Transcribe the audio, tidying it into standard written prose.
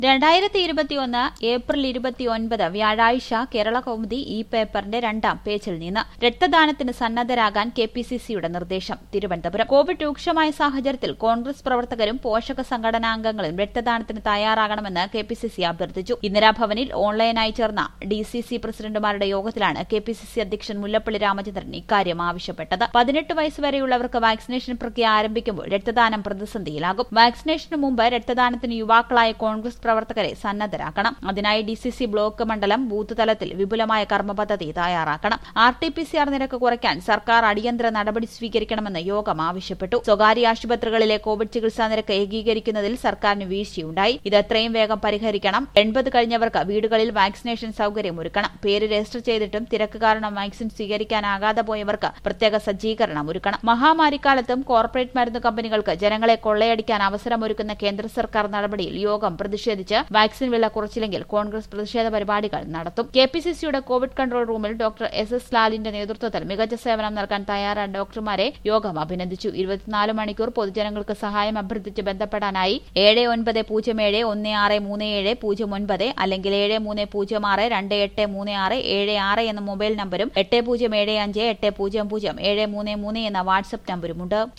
2021 April 29 വ്യാഴാഴ്ച കേരള കൗമുദി ഈ പേപ്പറിന്റെ 2ാം പേജിൽ നിന്ന് രക്തദാനത്തിന് സന്നദ്ധരാകാൻ കെപിസിസിയുടെ നിർദ്ദേശം. തിരുവനന്തപുരം. കോവിഡ് രൂക്ഷമായ സാഹചര്യത്തിൽ കോൺഗ്രസ് പ്രവർത്തകരും പോഷക സംഘടനാംഗങ്ങളും രക്തദാനത്തിന് തയ്യാറാകണമെന്ന് കെപിസിസി അഭ്യർത്ഥിച്ചു. ഇന്ദിരാഭവനിൽ ഓൺലൈനായി ചേർന്ന ഡിസിസി പ്രസിഡന്റുമാരുടെ യോഗത്തിലാണ് കെപിസിസി അധ്യക്ഷൻ മുല്ലപ്പള്ളി രാമചന്ദ്രൻ ഇക്കാര്യം ആവശ്യപ്പെട്ടത്. 18 വയസ്സുവരെയുള്ളവർക്ക് വാക്സിനേഷൻ പ്രക്രിയ ആരംഭിക്കുമ്പോൾ രക്തദാനം പ്രതിസന്ധിയിലാകും. വാക്സിനേഷന് മുമ്പ് രക്തദാനത്തിന് യുവാക്കളായ കോൺഗ്രസ് പ്രവർത്തകരെ സന്നദ്ധരാക്കണം. അതിനായി ഡിസിസി ബ്ലോക്ക് മണ്ഡലം ബൂത്ത് തലത്തിൽ വിപുലമായ കർമ്മപദ്ധതി തയ്യാറാക്കണം. RT-PCR നിരക്ക് കുറയ്ക്കാൻ സർക്കാർ അടിയന്തര നടപടി സ്വീകരിക്കണമെന്ന് യോഗം ആവശ്യപ്പെട്ടു. സ്വകാര്യ ആശുപത്രികളിലെ കോവിഡ് ചികിത്സാ നിരക്ക് ഏകീകരിക്കുന്നതിൽ സർക്കാരിന് വീഴ്ചയുണ്ടായി. ഇത് എത്രയും വേഗം പരിഹരിക്കണം. 80 കഴിഞ്ഞവർക്ക് വീടുകളിൽ വാക്സിനേഷൻ സൌകര്യം ഒരുക്കണം. പേര് രജിസ്റ്റർ ചെയ്തിട്ടും തിരക്ക് കാരണം വാക്സിൻ സ്വീകരിക്കാനാകാതെ പോയവർക്ക് പ്രത്യേക സജ്ജീകരണം ഒരുക്കണം. മഹാമാരിക്കാലത്തും കോർപ്പറേറ്റ് മരുന്ന് കമ്പനികൾക്ക് ജനങ്ങളെ കൊള്ളയടിക്കാൻ അവസരമൊരുക്കുന്ന കേന്ദ്ര സർക്കാർ നടപടിയിൽ യോഗം പ്രതിഷേധിച്ച് വാക്സിൻ വില കുറച്ചില്ലെങ്കിൽ കോൺഗ്രസ് പ്രതിഷേധ പരിപാടികൾ നടത്തും. കെപിസിസിയുടെ കോവിഡ് കൺട്രോൾ റൂമിൽ ഡോക്ടർ SS ലാലിന്റെ നേതൃത്വത്തിൽ മികച്ച സേവനം നൽകാൻ തയ്യാറായ ഡോക്ടർമാരെ യോഗം അഭിനന്ദിച്ചു. 24 മണിക്കൂർ പൊതുജനങ്ങൾക്ക് സഹായം അഭ്യർത്ഥിച്ച് ബന്ധപ്പെടാനായി 7905163709 അല്ലെങ്കിൽ 7306283676 എന്ന മൊബൈൽ നമ്പരും 8075800733 എന്ന വാട്സ്ആപ്പ് നമ്പരുമുണ്ട്.